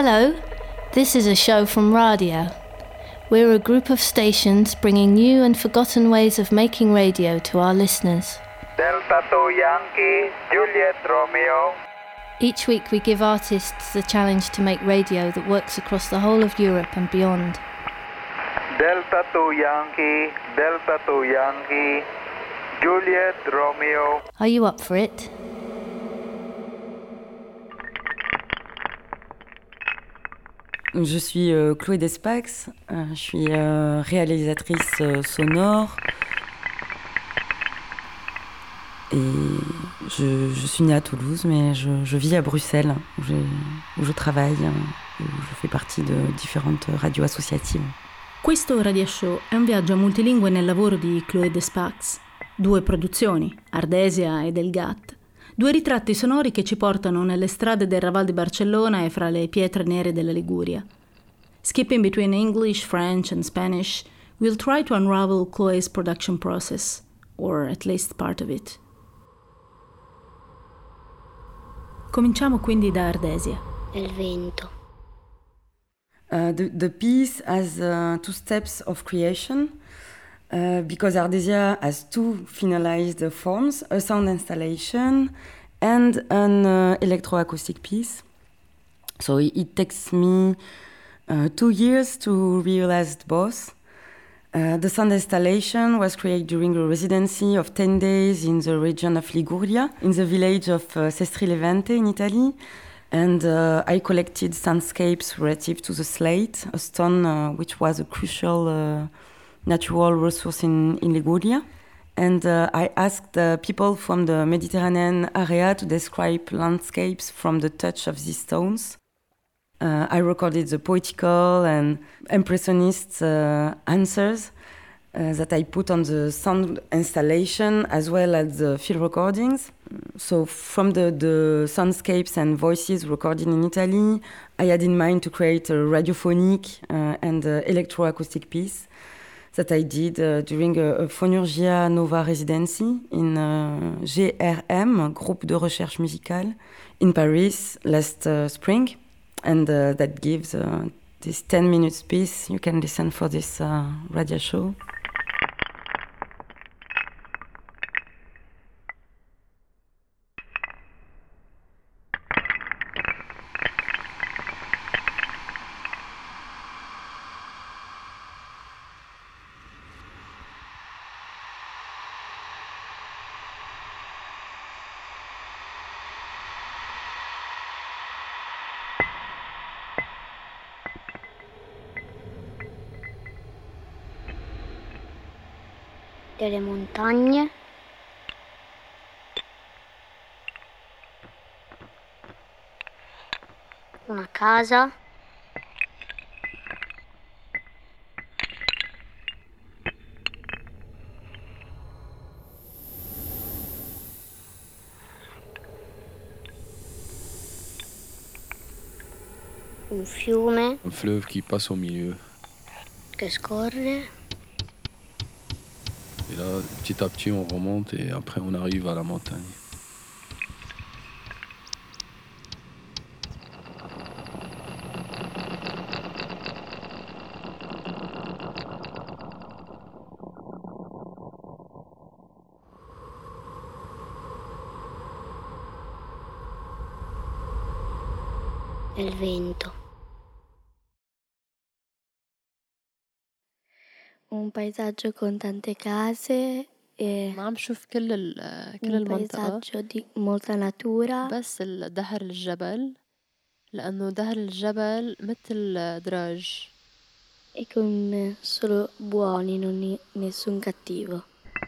Hello, this is a show from Radio. We're a group of stations bringing new and forgotten ways of making radio to our listeners. Delta 2 Yankee, Juliet Romeo. Each week we give artists the challenge to make radio that works across the whole of Europe and beyond. Delta 2 Yankee, Delta 2 Yankee, Juliet Romeo. Are you up for it? Je suis Chloé Despax, je suis réalisatrice sonore et je suis née à Toulouse, mais je vis à Bruxelles où je travaille, où je fais partie de différentes radios associatives. Questo radio show è un viaggio multilingue nel lavoro di Chloé Despax. 2 produzioni, Ardesia e Del Gat. 2 ritratti sonori che ci portano nelle strade del Raval di Barcellona e fra le pietre nere della Liguria. Skipping between English, French and Spanish, we'll try to unravel Chloé's production process, or at least part of it. Cominciamo quindi da Ardesia. Il vento. The piece has 2 steps of creation. Because Ardesia has 2 finalized forms, a sound installation and an electroacoustic piece. So it takes me 2 years to realize both. The sound installation was created during a residency of 10 days in the region of Liguria, in the village of Sestri Levante in Italy. And I collected soundscapes relative to the slate, a stone which was a crucial natural resource in Liguria. And I asked people from the Mediterranean area to describe landscapes from the touch of these stones. I recorded the poetical and impressionist answers that I put on the sound installation as well as the field recordings. So from the soundscapes and voices recorded in Italy, I had in mind to create a radiophonic and electroacoustic piece that I did during a Phonurgia Nova residency in GRM, Groupe de Recherche Musicale, in Paris last spring. And that gives this 10 minutes piece you can listen for this radio show. Delle montagne, una casa, un fiume, un fleuve qui passe au milieu. che scorre. Et là, petit à petit, on remonte et après, on arrive à la montagne. Il vento. Un paesaggio con tante case e عم شوف كل المنطقة paesaggio di molta natura بس دهر الجبل لأنه دهر الجبل مثل دراج e con solo buoni, non nessun cattivo.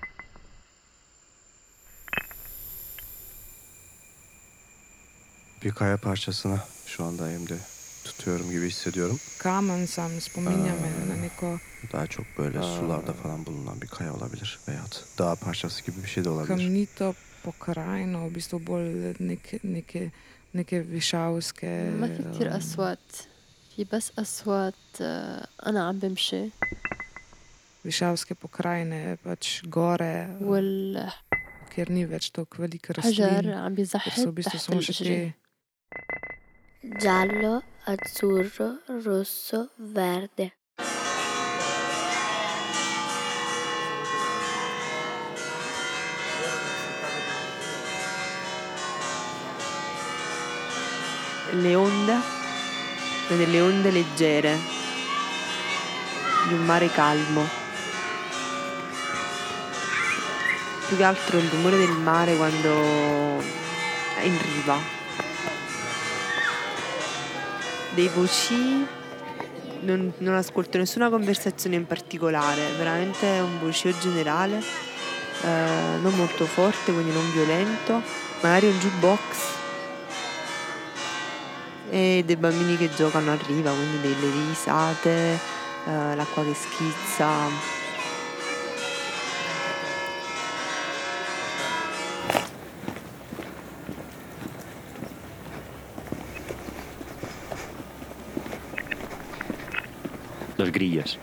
Bir kaya parçasına şu anda elimde tutuyorum gibi hissediyorum. Kamen sam spominjame na neko Daha çok böyle sularda falan bulunan bir kaya olabilir veya dağ parçası gibi bir şey de olabilir. kamnito pokrajino, v bistvu bolj neke višavske. ما في كتير أصوات في بس أصوات أنا عم بمشي Višavske pokrajine, pač gore, kjer ni več toliko veliko rastlin, والحجر عم ker so v بيزحف bistvu تحت samo še te الأشجار. Giallo azzurro, rosso, verde. Le onde, delle onde leggere di un mare calmo. Più che altro il rumore del mare quando è in riva. Dei voci, non ascolto nessuna conversazione in particolare, veramente un vocio generale, non molto forte, quindi non violento, magari un jukebox. E dei bambini che giocano a riva, quindi delle risate, l'acqua che schizza. Los grillos.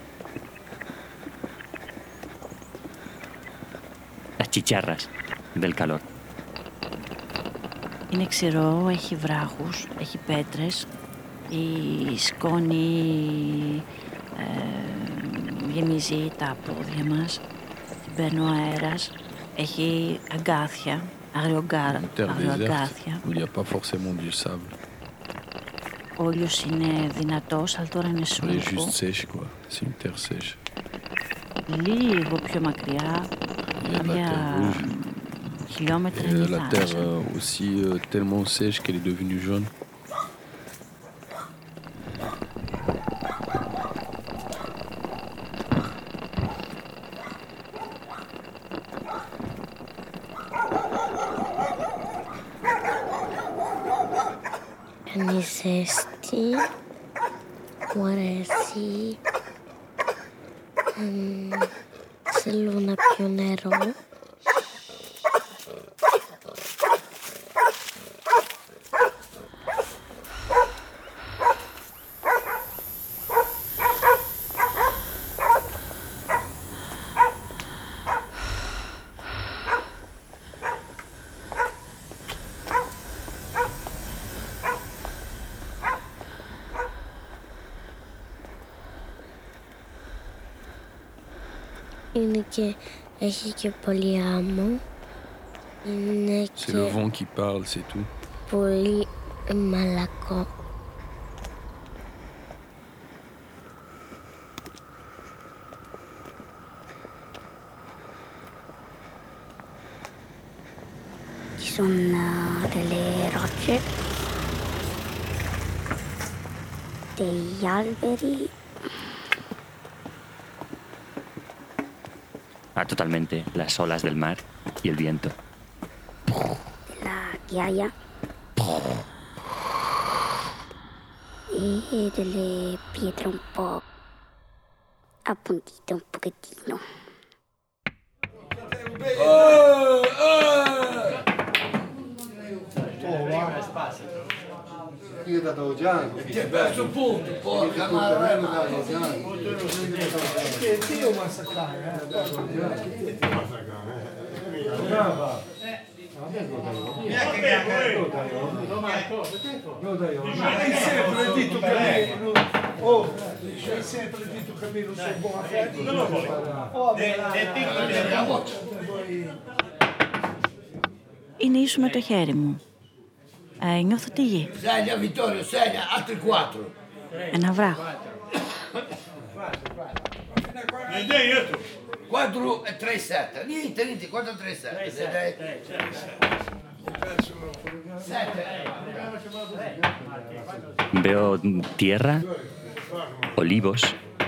Las chicharras del calor. Είναι ξηρό, έχει βράχους, έχει πέτρες, η σκόνη γεμίζει τα πόδια μας, την παίρνει ο αέρας, έχει αγκάθια, αγριοαγκάθια. Il n'y a pas forcément du sable. Ο ήλιος είναι δυνατός, αλλά τώρα είναι Elle est σούπο. juste sèche, quoi. C'est une terre sèche. Λίγο πιο μακριά, Il y a de la κάποια terre rouge. χιλιόμετρα Et είναι η la terre θάλασσα. aussi tellement sèche qu'elle est devenue jaune. Είναι ζέστη, μου αρέσει, θέλω να πιω νερό. Είναι και, έχει και πολύ άμμο. Είναι C'est και le vent qui parle, c'est tout. πολύ μαλακό. Ci sono delle rocce, degli alberi. Ah, totalmente. Las olas del mar y el viento. La ghiaia e delle pietre un po' appuntite un pochettino. Io da Gianni. Ti hai perso un punto, porca madre. Ti devo massacrare, brava. Hai sempre il dito Camillo. Oh, hai sempre il dito Camillo sul buon affetto. Non lo vuoi. Είναι ίσο με το χέρι μου. Νιώθω τη γη. Segna Vittorio, segna, altri 4. Ένα βράχο. 4 e 3 7. Niente, 4 3 7. Veo tierra, olivos,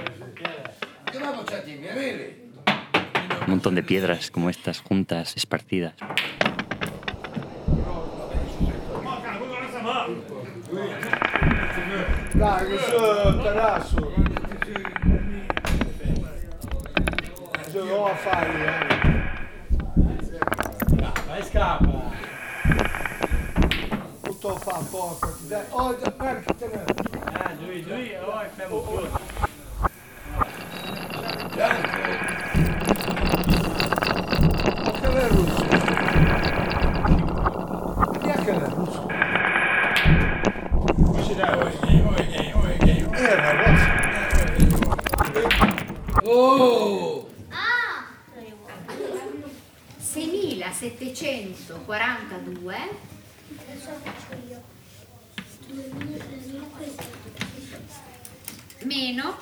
un montón de piedras como estas juntas, esparcidas. Dai, su, Tarasso. Ce l'ho a fare, Vai, scappa. Tutto fa poco. Oh, perché te ne... Lui, oh, fermo più. Che è russo? Chi è che è russo? 742 meno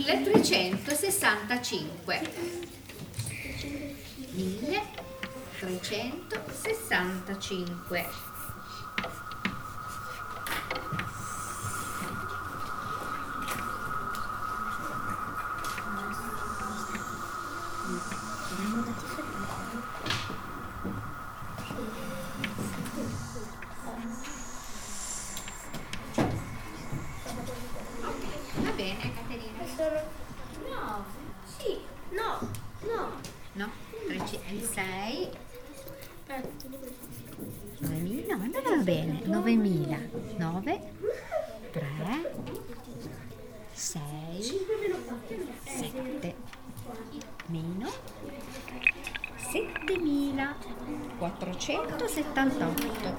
1365. 1365. Va bene, Caterina. No, sì, no. 6. 9.000, ma non va bene. 9.000. 9, 3, 6, 7, meno 7.478.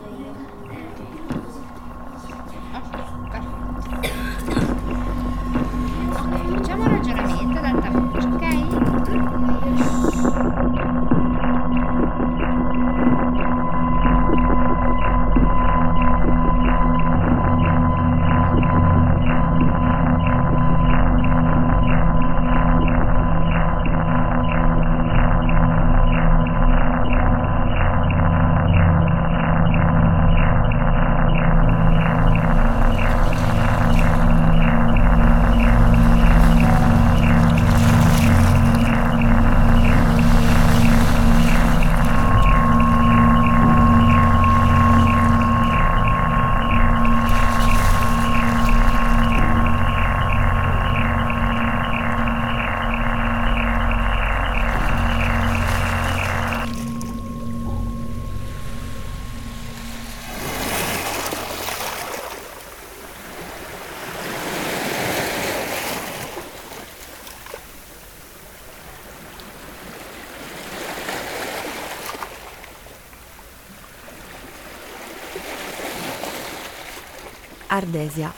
Ok, facciamo un ragionamento ad alta voce, ok? Ardesia.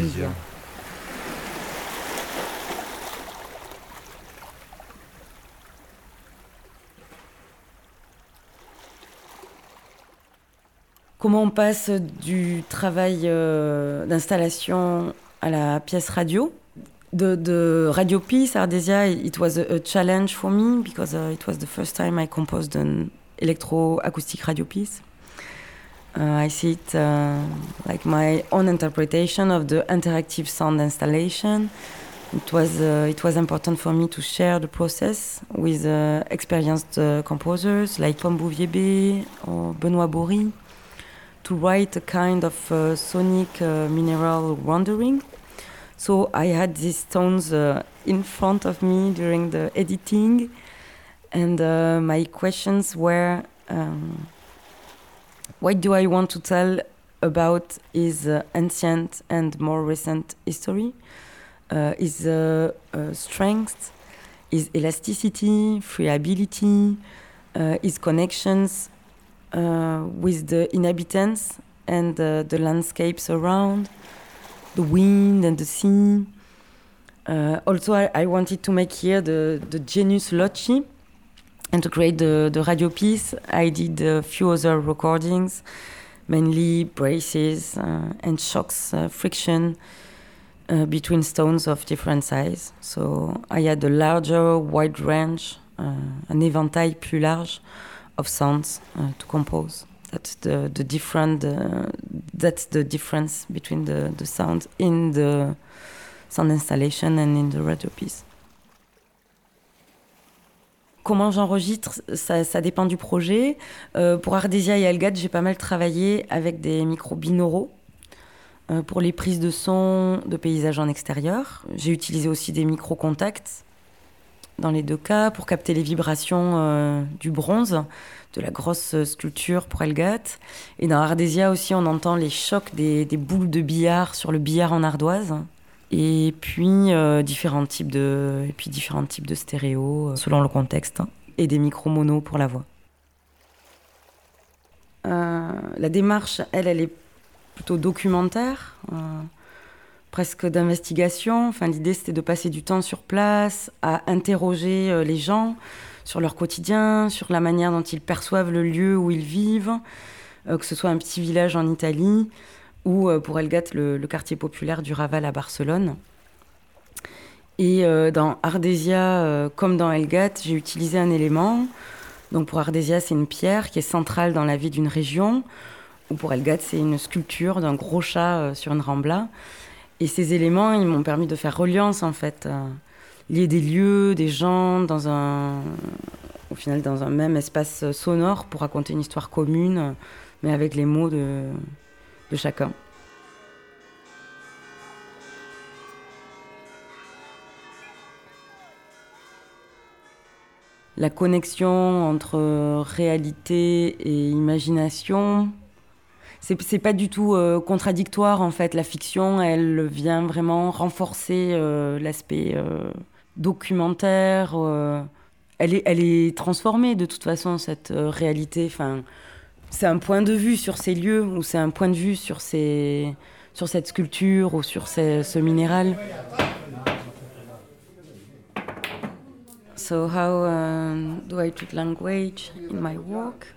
Comment on passe du travail d'installation à la pièce radio? The radio piece, Ardesia, it was a challenge for me because it was the first time I composed an electroacoustic radio piece. I see it like my own interpretation of the interactive sound installation. It was important for me to share the process with experienced composers like Pom Bouvier-Bey or Benoît Bory, to write a kind of sonic mineral rendering. So I had these tones in front of me during the editing, and my questions were, what do I want to tell about his ancient and more recent history, his strength, his elasticity, friability, his connections with the inhabitants and the landscapes around, the wind and the sea. Also, I wanted to make here the genus Locci, and to create the radio piece, I did a few other recordings, mainly braces and shocks, friction between stones of different size. So I had a larger, wide range, un éventail plus large of sounds to compose. That's the difference between the sounds in the sound installation and in the radio piece. Comment j'enregistre, ça dépend du projet. Pour Ardesia et Elgat, j'ai pas mal travaillé avec des micros binauraux pour les prises de son de paysages en extérieur. J'ai utilisé aussi des micros contacts dans les deux cas pour capter les vibrations du bronze, de la grosse sculpture pour Elgat. Et dans Ardesia aussi, on entend les chocs des boules de billard sur le billard en ardoise. Et puis différents types de stéréos selon le contexte, hein, et des micros mono pour la voix. La démarche, elle est plutôt documentaire, presque d'investigation. Enfin, l'idée, c'était de passer du temps sur place, à interroger les gens sur leur quotidien, sur la manière dont ils perçoivent le lieu où ils vivent, que ce soit un petit village en Italie ou pour Elgat le quartier populaire du Raval à Barcelone. Et dans Ardesia, comme dans Elgat, j'ai utilisé un élément. Donc pour Ardesia, c'est une pierre qui est centrale dans la vie d'une région. Ou pour Elgat, c'est une sculpture d'un gros chat sur une rambla. Et ces éléments, ils m'ont permis de faire reliance, en fait. Lier des lieux, des gens, au final, dans un même espace sonore pour raconter une histoire commune, mais avec les mots de chacun. La connexion entre réalité et imagination, c'est pas du tout contradictoire en fait. La fiction, elle vient vraiment renforcer l'aspect documentaire. Elle est transformée de toute façon, cette réalité. Enfin, c'est un point de vue sur ces lieux ou c'est un point de vue sur cette sculpture ou sur ce minéral. So how do I treat language in my work?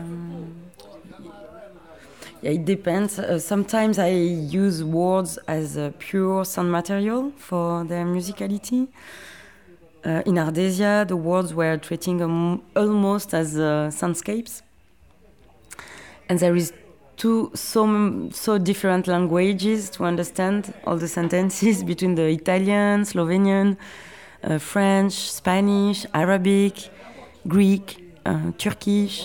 Yeah, it depends. Sometimes I use words as a pure sound material for their musicality. In Ardesia, the words were treating almost as soundscapes. And there is so different languages to understand all the sentences between the Italian, Slovenian, French, Spanish, Arabic, Greek, Turkish.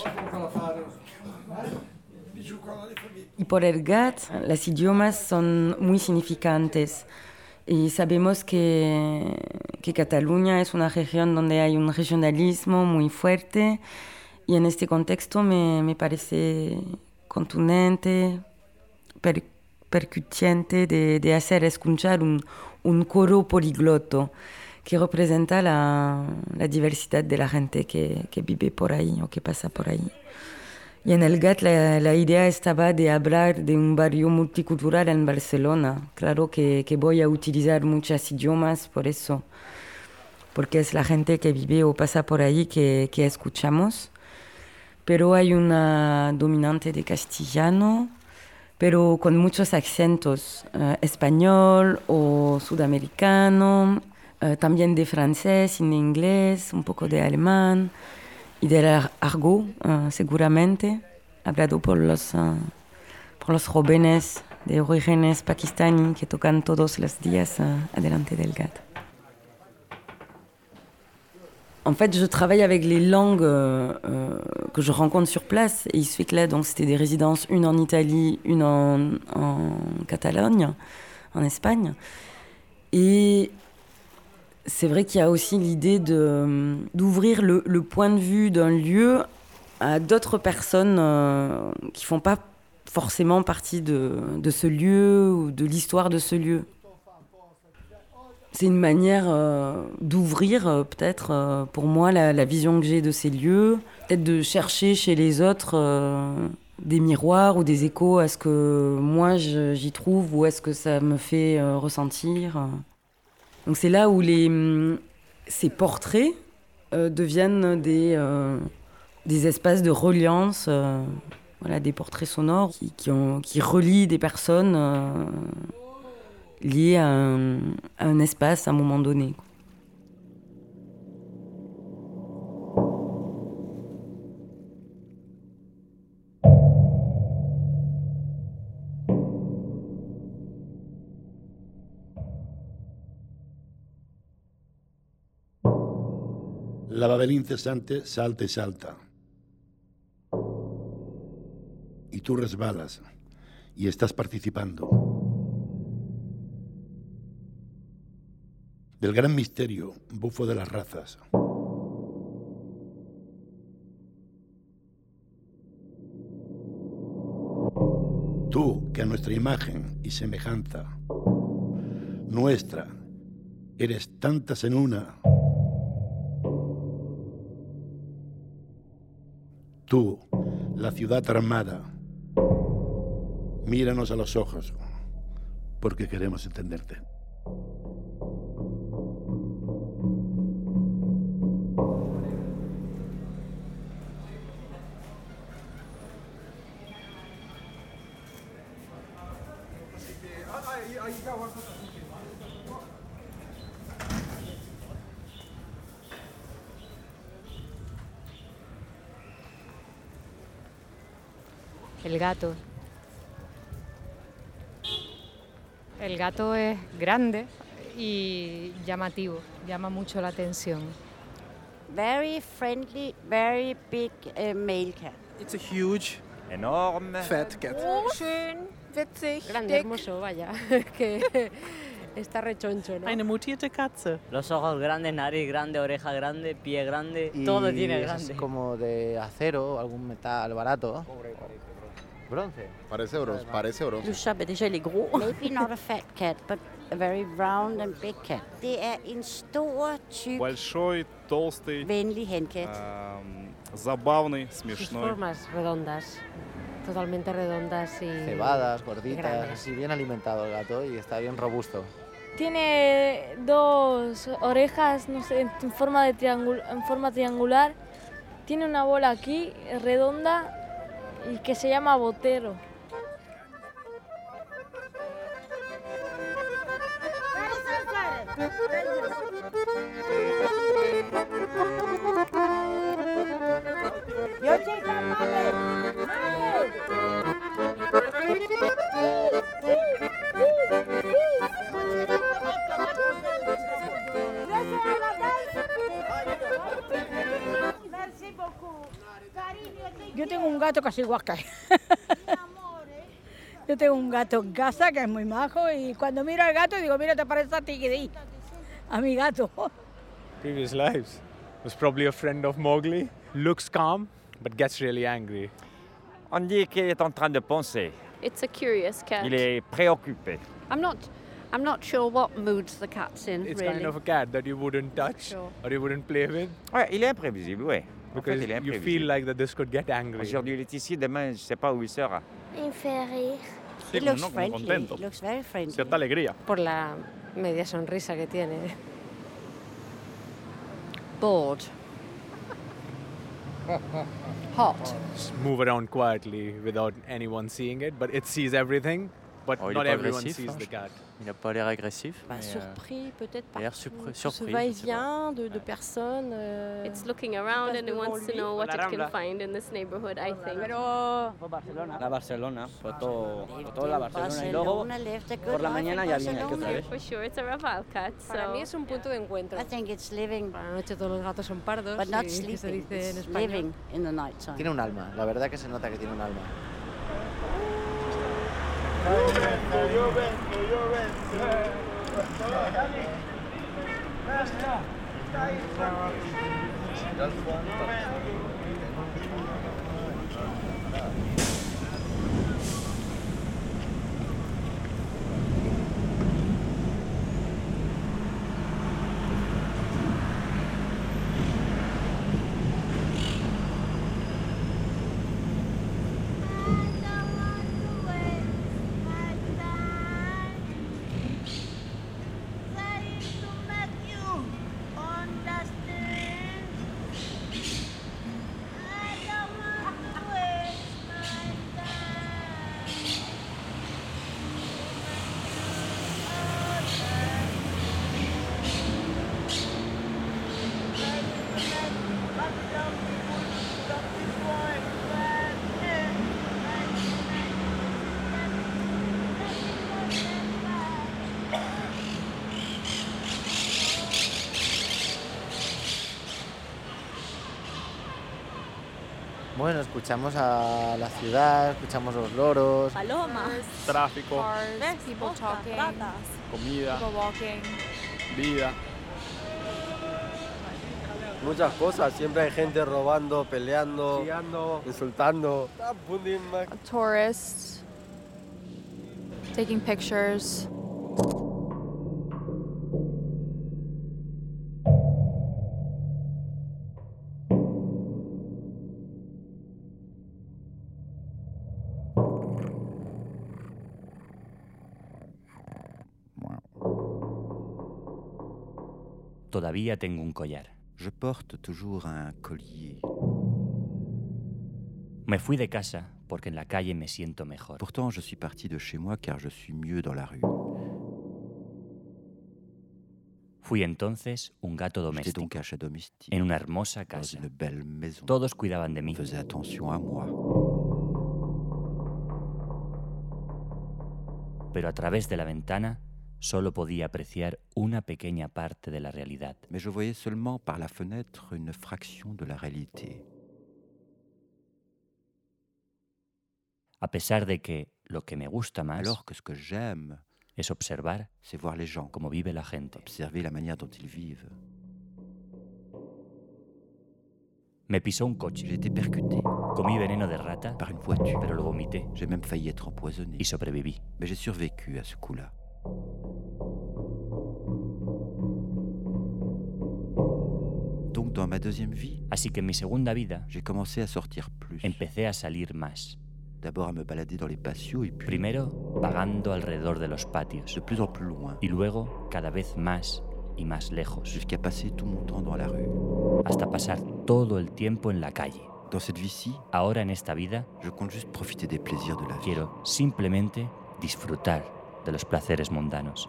Y por Elgat, las idiomas son muy significantes. Y sabemos que Cataluña es una región donde hay un regionalismo muy fuerte. Y en este contexto me parece contundente, percutiente de hacer escuchar un coro poligloto que representa la diversidad de la gente que vive por ahí o que pasa por ahí. Y en Elgat la idea estaba de hablar de un barrio multicultural en Barcelona. Claro que voy a utilizar muchos idiomas por eso, porque es la gente que vive o pasa por ahí que escuchamos. Pero hay una dominante de castellano, pero con muchos acentos, español o sudamericano, también de francés y de inglés, un poco de alemán y del argot, seguramente, hablado por los jóvenes de orígenes pakistaní que tocan todos los días adelante del Elgat. En fait, je travaille avec les langues que je rencontre sur place. Et il se fait que là, donc, c'était des résidences, une en Italie, une en Catalogne, en Espagne. Et c'est vrai qu'il y a aussi l'idée d'ouvrir le point de vue d'un lieu à d'autres personnes qui ne font pas forcément partie de ce lieu ou de l'histoire de ce lieu. C'est une manière d'ouvrir peut-être pour moi la vision que j'ai de ces lieux, peut-être de chercher chez les autres des miroirs ou des échos à ce que moi j'y trouve ou à ce que ça me fait ressentir. Donc c'est là où ces portraits deviennent des espaces de reliance, voilà, des portraits sonores qui relient des personnes liées à un espace à un moment donné. La babel incesante salta y salta. Y tú resbalas y estás participando del gran misterio bufo de las razas. Tú, que a nuestra imagen y semejanza, nuestra, eres tantas en una. Tú, la ciudad armada, míranos a los ojos, porque queremos entenderte. El gato. El gato es grande y llamativo, llama mucho la atención. Very friendly, very big male cat. It's a huge, enorme, fat cat. Schön, witzig, Grande, dick. hermoso, vaya. Que está rechoncho, ¿no? Eine mutierte Katze. Los ojos grandes, nariz grande, oreja grande, pie grande, todo tiene grande. Es como de acero, algún metal barato. Bronce. Parece bronce. Le chat, déjà, il est gros. Maybe not a fat cat, but a very round and big cat. Det er en stor, tyk, большой, толстый, venlig henkat. забавный, Sus смешной. formas redondas, totalmente redondas y Cebadas, gorditas, grandes. así bien alimentado el gato y está bien robusto. Tiene dos orejas, no sé, en forma triangular. Tiene una bola aquí, redonda, y que se llama botero. Yo tengo un gato casi igual que él. Yo tengo un gato en casa que es muy majo y cuando miro al gato digo, mira, te parece a Tigri, a mi gato. Previous lives. Was probably a friend of Mowgli. Looks calm, but gets really angry. On dit qu'il est en train de penser. It's a curious cat. Il est préoccupé. I'm not sure what moods the cat's in, It's really. kind of a cat that you wouldn't touch or you wouldn't play with. Ouais, il est imprévisible, oui. En fait, Because il est you imprévisible. feel like that this could get angry. Aujourd'hui, il est ici, demain, je ne sais pas où il sera. Me fait rire. Sí, It looks como friendly. contento. It looks very friendly. Cierta alegría. Por la media sonrisa que tiene. Bored. Hot. Just move around quietly without anyone seeing it, but it sees everything, but Oh, il est not pas everyone agressif, sees hein. the cat. Il n'a pas l'air agressif. mais, Surpris peut-être il a l'air par surpris, tout ce surpris, je sais va-et-vient de personnes. It's looking around and it wants to know what it can find in this neighborhood, I think. La Barcelona, foto la Barcelona y luego por la mañana ya viene aquí otra vez. For sure, it's a Raval cat. Para so- mí es un punto de encuentro. I think it's living, Para la noche todos los gatos son pardos, but not y se sleeping. dice en It's español. living in the night time. Tiene un alma, la verdad que se nota que tiene un alma. Bueno, escuchamos a la ciudad, escuchamos los loros. Palomas. Tráfico, Cars, people talking. comida, People walking. vida. Muchas cosas, siempre hay gente robando, peleando, insultando. A tourist. Taking pictures. Todavía tengo un collar. Je porte toujours un collier. Me fui de casa porque en la calle me siento mejor. Pourtant, je suis parti de chez moi car je suis mieux dans la rue. Fui entonces un gato J'étais doméstico donc un chat domestique en una hermosa dans casa. une belle maison. Todos cuidaban de On mí. faisait attention à moi. Pero a través de la ventana solo podía apreciar una pequeña parte de la realidad. Mais je voyais seulement par la fenêtre une fraction de la réalité. A pesar de que lo que me gusta más Alors que ce que j'aime, es observar c'est voir les gens, cómo vive la gente. observer la manière dont ils vivent. Me pisó un coche. J'ai été percuté Comí veneno de rata, par une voiture. pero lo vomité J'ai même failli être empoisonné. y sobreviví. Mais j'ai survécu à ce coup-là. Donc dans ma deuxième vie, Así que en mi segunda vida j'ai commencé à sortir plus. empecé a salir más. D'abord à me balader dans les patios et puis Primero vagando alrededor de los patios de plus en plus loin, y luego cada vez más y más lejos, jusqu'à passer tout mon temps dans la rue. hasta pasar todo el tiempo en la calle. Dans cette vie-ci, Ahora en esta vida je compte juste profiter des plaisirs de la vie. quiero simplemente disfrutar de los placeres mundanos.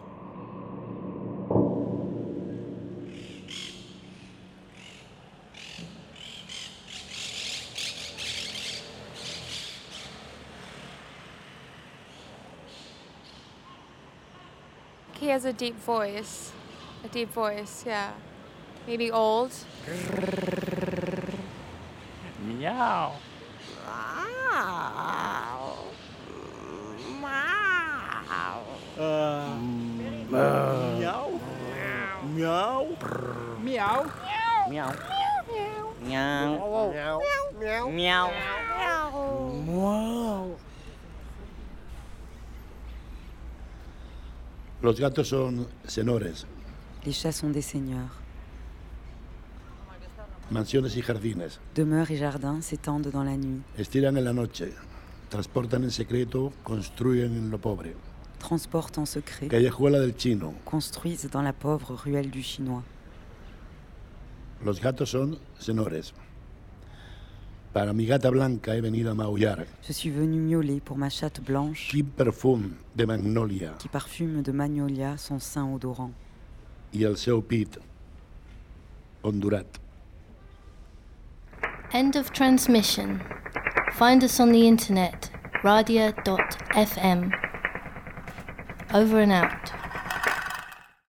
He has a deep voice, yeah. Maybe old. Miau. Miau. Miau. Meow. Miau. Meow. Miau. Meow. Miau. Los gatos son senores, Les chats sont des seigneurs. mansiones y jardines. Demeures et jardins s'étendent dans la nuit. Estiran en la noche, transportan en secreto, construyen en lo pobre. Transportent en secret. Callejuela del Chino. Construisent dans la pauvre ruelle du Chinois. Los gatos son senores. Para mi gata blanca he venido a maullar. Je suis venu miauler pour ma chatte blanche Quin perfum de magnolia qui parfume de magnolia son sein odorant. i el seu pit ondurat. End of transmission. Find us on the internet, radia.fm. Over and out.